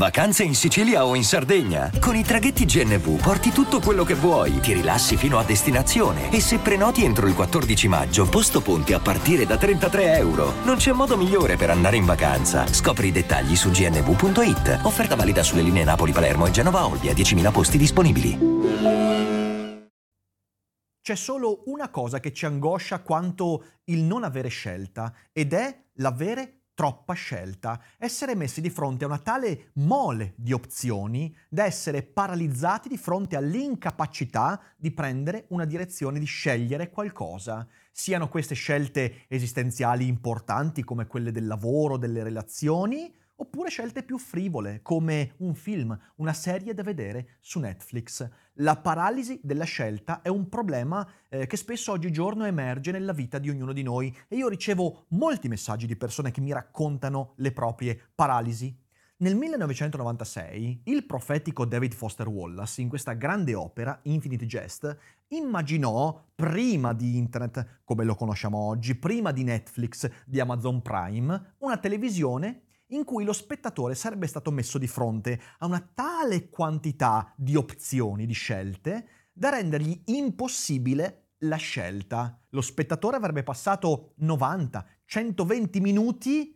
Vacanze in Sicilia o in Sardegna? Con i traghetti GNV porti tutto quello che vuoi, ti rilassi fino a destinazione e se prenoti entro il 14 maggio, posto ponti a partire da €33. Non c'è modo migliore per andare in vacanza. Scopri i dettagli su gnv.it. Offerta valida sulle linee Napoli-Palermo e Genova-Olbia, 10.000 posti disponibili. C'è solo una cosa che ci angoscia quanto il non avere scelta, ed è l'avere troppa scelta, essere messi di fronte a una tale mole di opzioni da essere paralizzati di fronte all'incapacità di prendere una direzione, di scegliere qualcosa. Siano queste scelte esistenziali importanti come quelle del lavoro, delle relazioni, oppure scelte più frivole come un film, una serie da vedere su Netflix. La paralisi della scelta è un problema che spesso oggigiorno emerge nella vita di ognuno di noi e io ricevo molti messaggi di persone che mi raccontano le proprie paralisi. Nel 1996 il profetico David Foster Wallace, in questa grande opera, Infinite Jest, immaginò, prima di Internet come lo conosciamo oggi, prima di Netflix, di Amazon Prime, una televisione in cui lo spettatore sarebbe stato messo di fronte a una tale quantità di opzioni, di scelte, da rendergli impossibile la scelta. Lo spettatore avrebbe passato 90, 120 minuti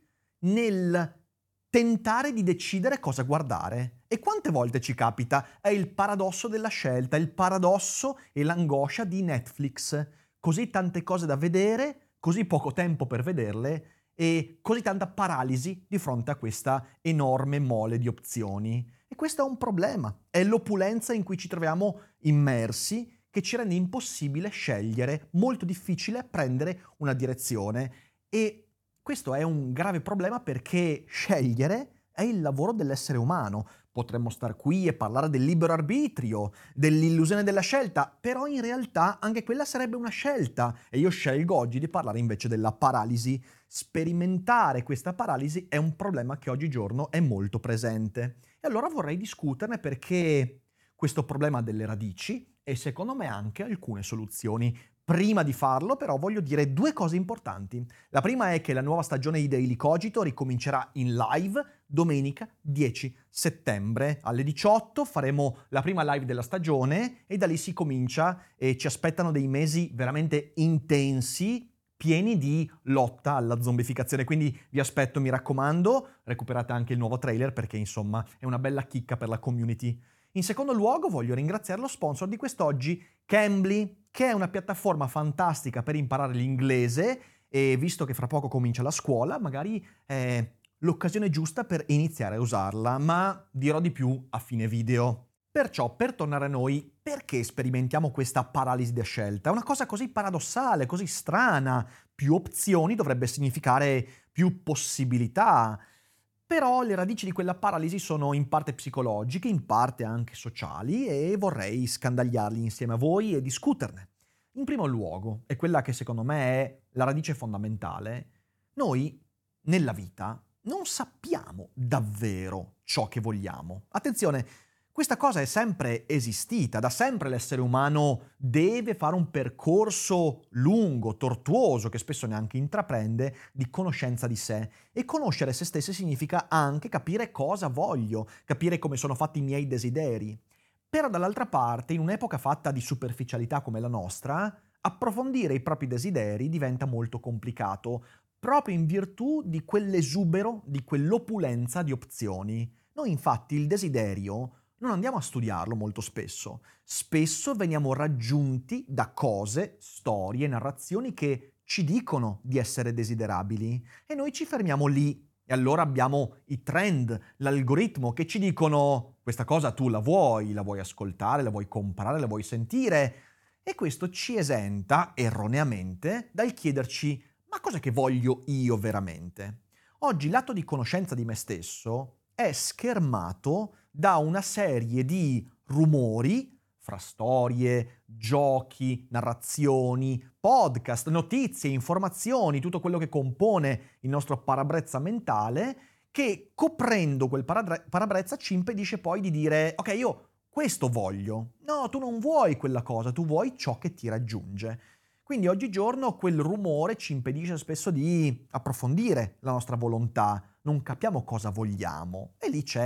nel tentare di decidere cosa guardare. E quante volte ci capita? È il paradosso della scelta, il paradosso e l'angoscia di Netflix. Così tante cose da vedere, così poco tempo per vederle, e così tanta paralisi di fronte a questa enorme mole di opzioni. E questo è un problema, è l'opulenza in cui ci troviamo immersi che ci rende impossibile scegliere, molto difficile prendere una direzione. E questo è un grave problema perché scegliere è il lavoro dell'essere umano. Potremmo star qui e parlare del libero arbitrio, dell'illusione della scelta, però in realtà anche quella sarebbe una scelta e io scelgo oggi di parlare invece della paralisi. Sperimentare questa paralisi è un problema che oggigiorno è molto presente. E allora vorrei discuterne perché questo problema ha delle radici e secondo me anche alcune soluzioni. Prima di farlo, però, voglio dire due cose importanti. La prima è che la nuova stagione di Daily Cogito ricomincerà in live domenica 10 settembre alle 18. Faremo la prima live della stagione e da lì si comincia e ci aspettano dei mesi veramente intensi, pieni di lotta alla zombificazione. Quindi vi aspetto, mi raccomando, recuperate anche il nuovo trailer perché insomma è una bella chicca per la community. In secondo luogo voglio ringraziare lo sponsor di quest'oggi, Cambly, che è una piattaforma fantastica per imparare l'inglese e visto che fra poco comincia la scuola, magari è l'occasione giusta per iniziare a usarla, ma dirò di più a fine video. Perciò, per tornare a noi, perché sperimentiamo questa paralisi da scelta? È una cosa così paradossale, così strana. Più opzioni dovrebbe significare più possibilità. Però le radici di quella paralisi sono in parte psicologiche, in parte anche sociali e vorrei scandagliarli insieme a voi e discuterne. In primo luogo, e quella che secondo me è la radice fondamentale, noi nella vita non sappiamo davvero ciò che vogliamo. Attenzione, questa cosa è sempre esistita, da sempre l'essere umano deve fare un percorso lungo, tortuoso, che spesso neanche intraprende, di conoscenza di sé. E conoscere se stessi significa anche capire cosa voglio, capire come sono fatti i miei desideri. Però dall'altra parte, in un'epoca fatta di superficialità come la nostra, approfondire i propri desideri diventa molto complicato, proprio in virtù di quell'esubero, di quell'opulenza di opzioni. Noi infatti il desiderio non andiamo a studiarlo molto spesso. Spesso veniamo raggiunti da cose, storie, narrazioni che ci dicono di essere desiderabili e noi ci fermiamo lì. E allora abbiamo i trend, l'algoritmo che ci dicono questa cosa tu la vuoi ascoltare, la vuoi comprare, la vuoi sentire e questo ci esenta erroneamente dal chiederci ma cosa che voglio io veramente? Oggi l'atto di conoscenza di me stesso è schermato da una serie di rumori fra storie, giochi, narrazioni, podcast, notizie, informazioni, tutto quello che compone il nostro parabrezza mentale, che coprendo quel parabrezza ci impedisce poi di dire ok, io questo voglio. No, tu non vuoi quella cosa, tu vuoi ciò che ti raggiunge. Quindi oggigiorno quel rumore ci impedisce spesso di approfondire la nostra volontà, non capiamo cosa vogliamo e lì c'è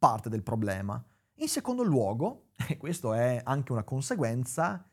parte del problema. In secondo luogo, e questo è anche una conseguenza,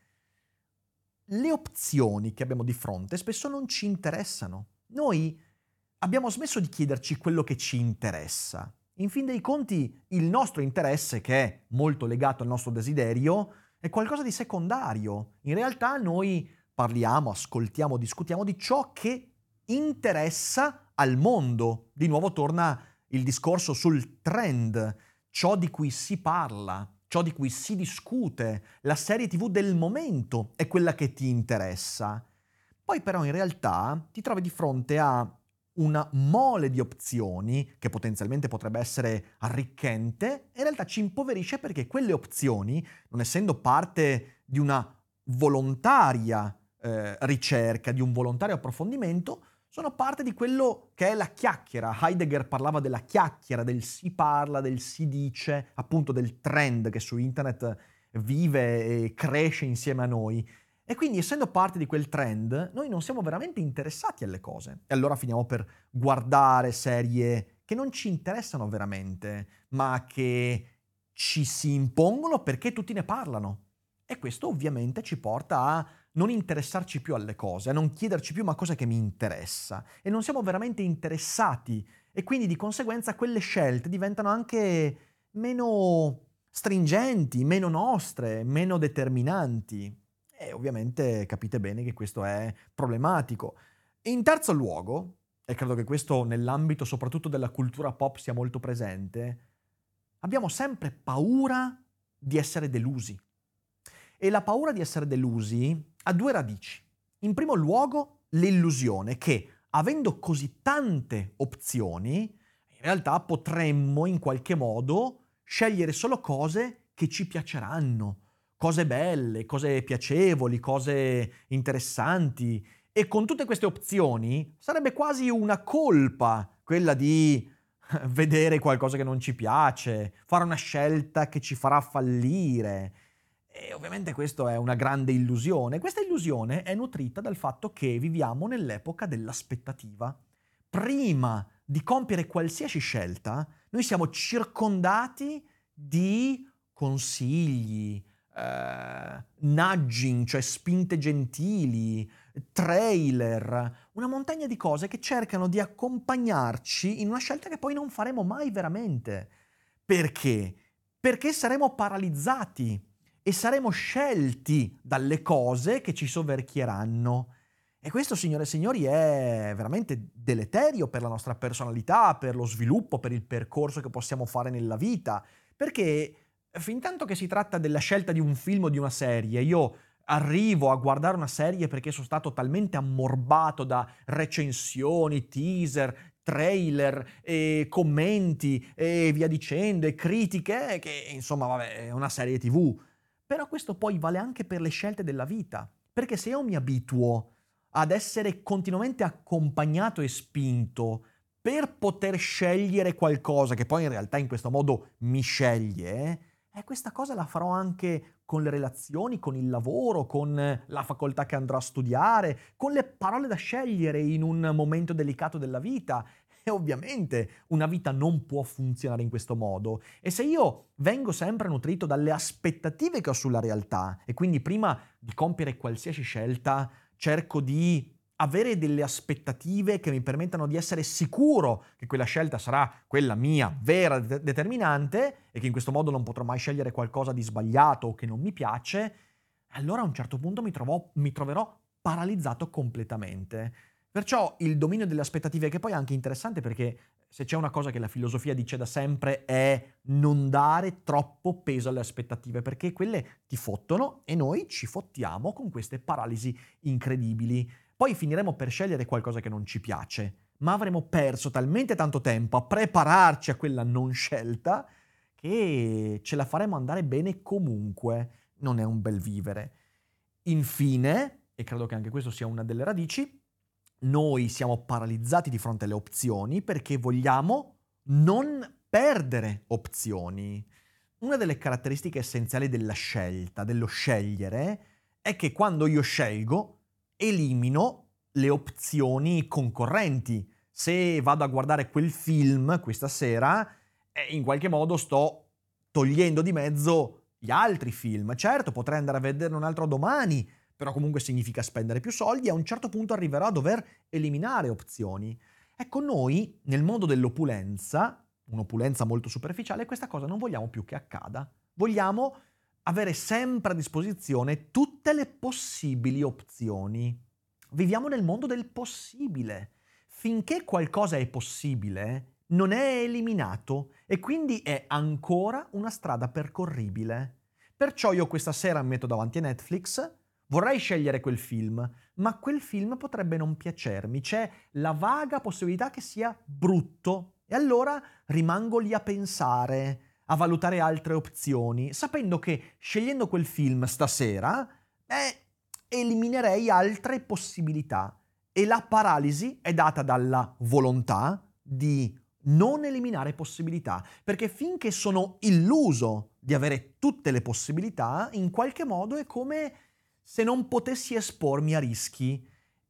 le opzioni che abbiamo di fronte spesso non ci interessano. Noi abbiamo smesso di chiederci quello che ci interessa. In fin dei conti, il nostro interesse, che è molto legato al nostro desiderio, è qualcosa di secondario. In realtà noi parliamo, ascoltiamo, discutiamo di ciò che interessa al mondo. Di nuovo torna il discorso sul trend, ciò di cui si parla, ciò di cui si discute, la serie TV del momento è quella che ti interessa. Poi però in realtà ti trovi di fronte a una mole di opzioni che potenzialmente potrebbe essere arricchente e in realtà ci impoverisce perché quelle opzioni, non essendo parte di una volontaria ricerca, di un volontario approfondimento, sono parte di quello che è la chiacchiera. Heidegger parlava della chiacchiera, del si parla, del si dice, appunto del trend che su internet vive e cresce insieme a noi. E quindi, essendo parte di quel trend, noi non siamo veramente interessati alle cose. E allora finiamo per guardare serie che non ci interessano veramente, ma che ci si impongono perché tutti ne parlano. E questo ovviamente ci porta a non interessarci più alle cose, a non chiederci più ma cosa che mi interessa. E non siamo veramente interessati. E quindi di conseguenza quelle scelte diventano anche meno stringenti, meno nostre, meno determinanti. E ovviamente capite bene che questo è problematico. In terzo luogo, e credo che questo nell'ambito soprattutto della cultura pop sia molto presente, abbiamo sempre paura di essere delusi. E la paura di essere delusi ha due radici. In primo luogo, l'illusione che, avendo così tante opzioni, in realtà potremmo in qualche modo scegliere solo cose che ci piaceranno, cose belle, cose piacevoli, cose interessanti. E con tutte queste opzioni sarebbe quasi una colpa quella di vedere qualcosa che non ci piace, fare una scelta che ci farà fallire. E ovviamente questo è una grande illusione. Questa illusione è nutrita dal fatto che viviamo nell'epoca dell'aspettativa. Prima di compiere qualsiasi scelta, noi siamo circondati di consigli, nudging, cioè spinte gentili, trailer, una montagna di cose che cercano di accompagnarci in una scelta che poi non faremo mai veramente. Perché? Perché saremo paralizzati e saremo scelti dalle cose che ci soverchieranno. E questo, signore e signori, è veramente deleterio per la nostra personalità, per lo sviluppo, per il percorso che possiamo fare nella vita, perché fintanto che si tratta della scelta di un film o di una serie, io arrivo a guardare una serie perché sono stato talmente ammorbato da recensioni, teaser, trailer, e commenti e via dicendo, e critiche, che insomma vabbè è una serie TV. Però questo poi vale anche per le scelte della vita, perché se io mi abituo ad essere continuamente accompagnato e spinto per poter scegliere qualcosa che poi in realtà in questo modo mi sceglie, questa cosa la farò anche con le relazioni, con il lavoro, con la facoltà che andrò a studiare, con le parole da scegliere in un momento delicato della vita. E ovviamente una vita non può funzionare in questo modo. E se io vengo sempre nutrito dalle aspettative che ho sulla realtà, e quindi prima di compiere qualsiasi scelta cerco di avere delle aspettative che mi permettano di essere sicuro che quella scelta sarà quella mia vera determinante e che in questo modo non potrò mai scegliere qualcosa di sbagliato o che non mi piace, allora a un certo punto mi troverò paralizzato completamente. Perciò il dominio delle aspettative, che poi è anche interessante perché se c'è una cosa che la filosofia dice da sempre è non dare troppo peso alle aspettative, perché quelle ti fottono e noi ci fottiamo con queste paralisi incredibili. Poi finiremo per scegliere qualcosa che non ci piace, ma avremo perso talmente tanto tempo a prepararci a quella non scelta che ce la faremo andare bene comunque. Non è un bel vivere. Infine, e credo che anche questo sia una delle radici, noi siamo paralizzati di fronte alle opzioni perché vogliamo non perdere opzioni. Una delle caratteristiche essenziali della scelta, dello scegliere, è che quando io scelgo elimino le opzioni concorrenti. Se vado a guardare quel film questa sera, e in qualche modo sto togliendo di mezzo gli altri film. Certo, potrei andare a vederne un altro domani, però comunque significa spendere più soldi e a un certo punto arriverò a dover eliminare opzioni. Ecco, noi nel mondo dell'opulenza, un'opulenza molto superficiale, questa cosa non vogliamo più che accada. Vogliamo avere sempre a disposizione tutte le possibili opzioni. Viviamo nel mondo del possibile. Finché qualcosa è possibile, non è eliminato e quindi è ancora una strada percorribile. Perciò io questa sera mi metto davanti a Netflix, vorrei scegliere quel film, ma quel film potrebbe non piacermi, c'è la vaga possibilità che sia brutto e allora rimango lì a pensare, a valutare altre opzioni, sapendo che scegliendo quel film stasera, eliminerei altre possibilità e la paralisi è data dalla volontà di non eliminare possibilità, perché finché sono illuso di avere tutte le possibilità, in qualche modo è come se non potessi espormi a rischi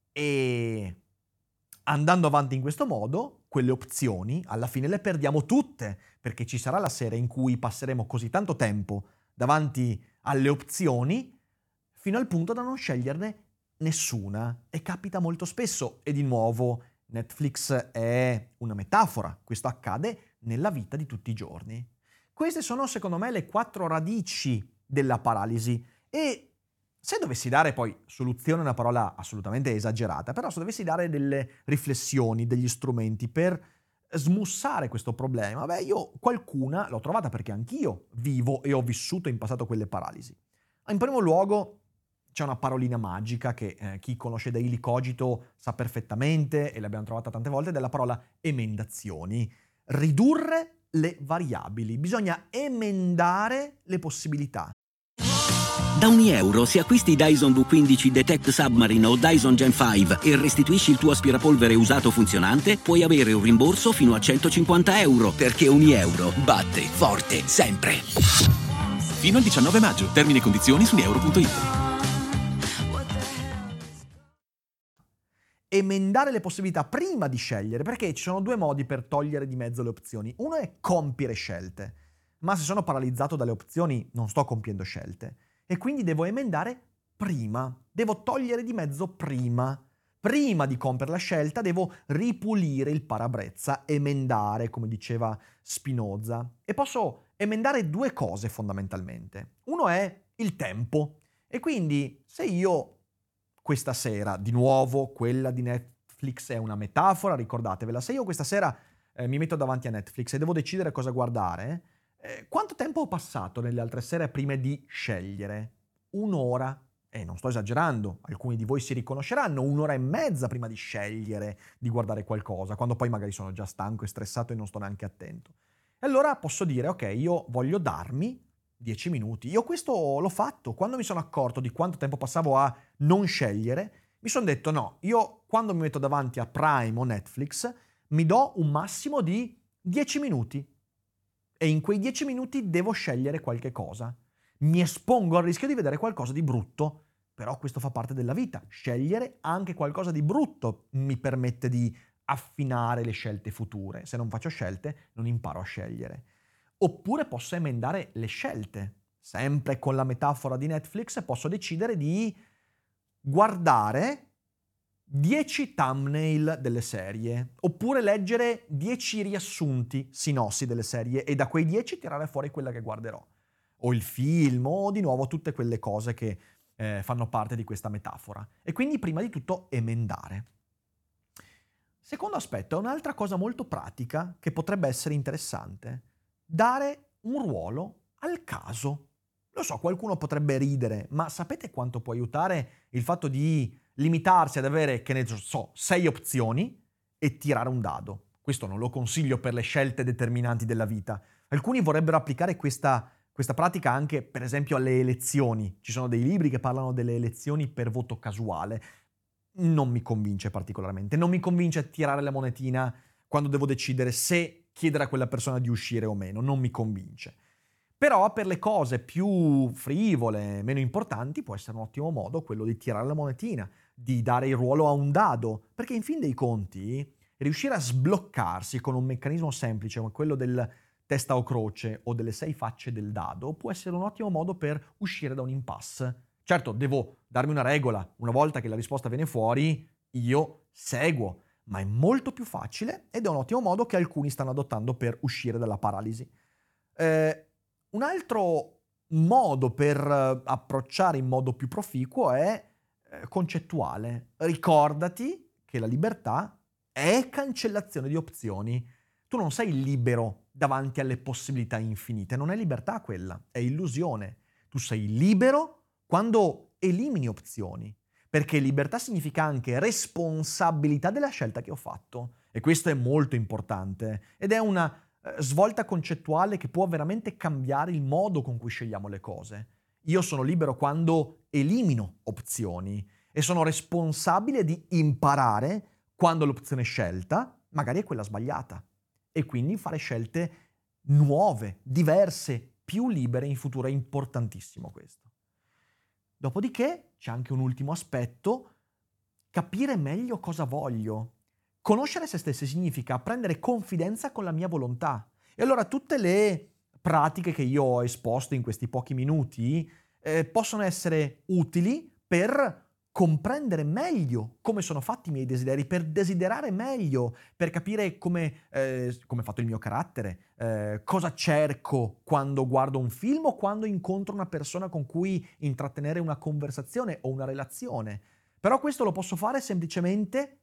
e andando avanti in questo modo, quelle opzioni alla fine le perdiamo tutte, perché ci sarà la sera in cui passeremo così tanto tempo davanti alle opzioni fino al punto da non sceglierne nessuna. E capita molto spesso. E di nuovo, Netflix è una metafora. Questo accade nella vita di tutti i giorni. Queste sono, secondo me, le 4 radici della paralisi. E se dovessi dare poi soluzione è una parola assolutamente esagerata, però se dovessi dare delle riflessioni, degli strumenti per smussare questo problema, io qualcuna l'ho trovata perché anch'io vivo e ho vissuto in passato quelle paralisi. In primo luogo c'è una parolina magica che chi conosce Daily Cogito sa perfettamente e l'abbiamo trovata tante volte, della parola emendazioni. Ridurre le variabili, bisogna emendare le possibilità. Da €1 se acquisti Dyson V15 Detect Submarine o Dyson Gen 5 e restituisci il tuo aspirapolvere usato funzionante, puoi avere un rimborso fino a €150, perché €1 batte forte sempre. Fino al 19 maggio. Termini e condizioni su euro.it. Emendare le possibilità prima di scegliere, perché ci sono 2 modi per togliere di mezzo le opzioni. Uno è compiere scelte, ma se sono paralizzato dalle opzioni non sto compiendo scelte. E quindi devo emendare prima, devo togliere di mezzo prima. Prima di compiere la scelta devo ripulire il parabrezza, emendare, come diceva Spinoza. E posso emendare 2 cose fondamentalmente. Uno è il tempo. E quindi se io questa sera, di nuovo, quella di Netflix è una metafora, ricordatevela, se io questa sera mi metto davanti a Netflix e devo decidere cosa guardare, quanto tempo ho passato nelle altre sere prima di scegliere? 1 ora. E non sto esagerando, alcuni di voi si riconosceranno, 1 ora e mezza prima di scegliere di guardare qualcosa, quando poi magari sono già stanco e stressato e non sto neanche attento. E allora posso dire, ok, io voglio darmi 10 minuti. Io questo l'ho fatto. Quando mi sono accorto di quanto tempo passavo a non scegliere, mi sono detto no, io quando mi metto davanti a Prime o Netflix mi do un massimo di 10 minuti. E in quei 10 minuti devo scegliere qualche cosa. Mi espongo al rischio di vedere qualcosa di brutto, però questo fa parte della vita. Scegliere anche qualcosa di brutto mi permette di affinare le scelte future. Se non faccio scelte, non imparo a scegliere. Oppure posso emendare le scelte. Sempre con la metafora di Netflix, posso decidere di guardare 10 thumbnail delle serie, oppure leggere 10 riassunti, sinossi delle serie e da quei 10 tirare fuori quella che guarderò. O il film, o di nuovo tutte quelle cose che fanno parte di questa metafora. E quindi prima di tutto emendare. Secondo aspetto è un'altra cosa molto pratica che potrebbe essere interessante. Dare un ruolo al caso. Lo so, qualcuno potrebbe ridere, ma sapete quanto può aiutare il fatto di limitarsi ad avere, che ne so, 6 opzioni e tirare un dado? Questo non lo consiglio per le scelte determinanti della vita. Alcuni vorrebbero applicare questa pratica anche, per esempio, alle elezioni. Ci sono dei libri che parlano delle elezioni per voto casuale. Non mi convince particolarmente. Non mi convince tirare la monetina quando devo decidere se chiedere a quella persona di uscire o meno. Non mi convince. Però per le cose più frivole, meno importanti, può essere un ottimo modo quello di tirare la monetina, di dare il ruolo a un dado, perché in fin dei conti riuscire a sbloccarsi con un meccanismo semplice come quello del testa o croce o delle 6 facce del dado può essere un ottimo modo per uscire da un impasse. Certo, devo darmi una regola. Una volta che la risposta viene fuori, io seguo, ma è molto più facile ed è un ottimo modo che alcuni stanno adottando per uscire dalla paralisi. Un altro modo per approcciare in modo più proficuo è concettuale. Ricordati che la libertà è cancellazione di opzioni. Tu non sei libero davanti alle possibilità infinite, non è libertà quella, è illusione. Tu sei libero quando elimini opzioni, perché libertà significa anche responsabilità della scelta che ho fatto, e questo è molto importante, ed è una svolta concettuale che può veramente cambiare il modo con cui scegliamo le cose. Io sono libero quando elimino opzioni e sono responsabile di imparare quando l'opzione scelta magari è quella sbagliata e quindi fare scelte nuove, diverse, più libere in futuro. È importantissimo questo. Dopodiché c'è anche un ultimo aspetto: capire meglio cosa voglio. Conoscere se stessi significa prendere confidenza con la mia volontà. E allora tutte le pratiche che io ho esposto in questi pochi minuti possono essere utili per comprendere meglio come sono fatti i miei desideri, per desiderare meglio, per capire come è fatto il mio carattere, cosa cerco quando guardo un film o quando incontro una persona con cui intrattenere una conversazione o una relazione. Però questo lo posso fare semplicemente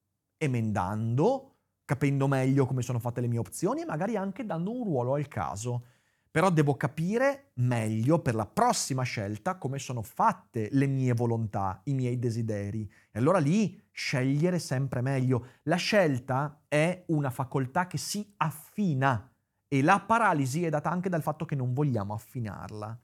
emendando, capendo meglio come sono fatte le mie opzioni e magari anche dando un ruolo al caso. Però devo capire meglio per la prossima scelta come sono fatte le mie volontà, i miei desideri. E allora lì scegliere sempre meglio. La scelta è una facoltà che si affina e la paralisi è data anche dal fatto che non vogliamo affinarla.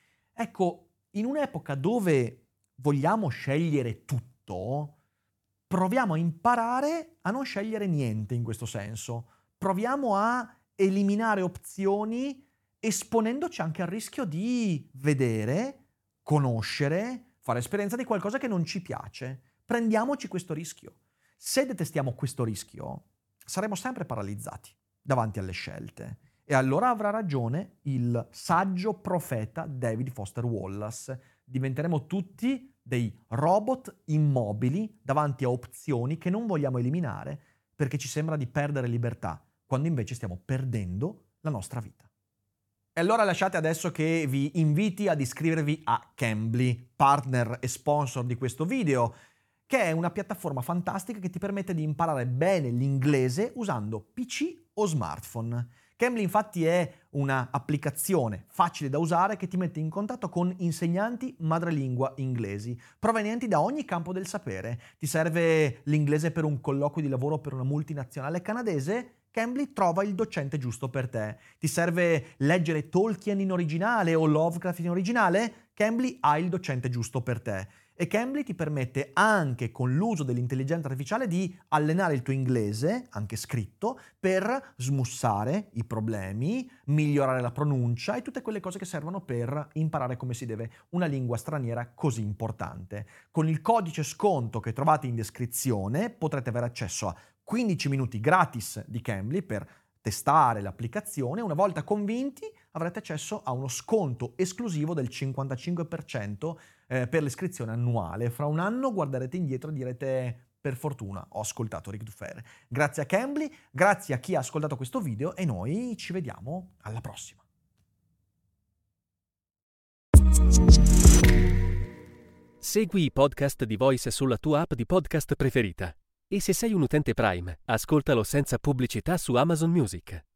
Ecco, in un'epoca dove vogliamo scegliere tutto, proviamo a imparare a non scegliere niente in questo senso. Proviamo a eliminare opzioni esponendoci anche al rischio di vedere, conoscere, fare esperienza di qualcosa che non ci piace. Prendiamoci questo rischio. Se detestiamo questo rischio, saremo sempre paralizzati davanti alle scelte. E allora avrà ragione il saggio profeta David Foster Wallace. Diventeremo tutti dei robot immobili davanti a opzioni che non vogliamo eliminare perché ci sembra di perdere libertà, quando invece stiamo perdendo la nostra vita. E allora lasciate adesso che vi inviti ad iscrivervi a Cambly, partner e sponsor di questo video, che è una piattaforma fantastica che ti permette di imparare bene l'inglese usando PC o smartphone. Cambly infatti è una applicazione facile da usare che ti mette in contatto con insegnanti madrelingua inglesi, provenienti da ogni campo del sapere. Ti serve l'inglese per un colloquio di lavoro per una multinazionale canadese? Cambly trova il docente giusto per te. Ti serve leggere Tolkien in originale o Lovecraft in originale? Cambly ha il docente giusto per te. E Cambly ti permette anche con l'uso dell'intelligenza artificiale di allenare il tuo inglese, anche scritto, per smussare i problemi, migliorare la pronuncia e tutte quelle cose che servono per imparare come si deve una lingua straniera così importante. Con il codice sconto che trovate in descrizione potrete avere accesso a 15 minuti gratis di Cambly per testare l'applicazione. Una volta convinti avrete accesso a uno sconto esclusivo del 55% per l'iscrizione annuale. Fra un anno guarderete indietro e direte: per fortuna ho ascoltato Ric Dufer. Grazie a Cambly, grazie a chi ha ascoltato questo video e noi ci vediamo alla prossima. Segui i podcast di Voice sulla tua app di podcast preferita. E se sei un utente Prime, ascoltalo senza pubblicità su Amazon Music.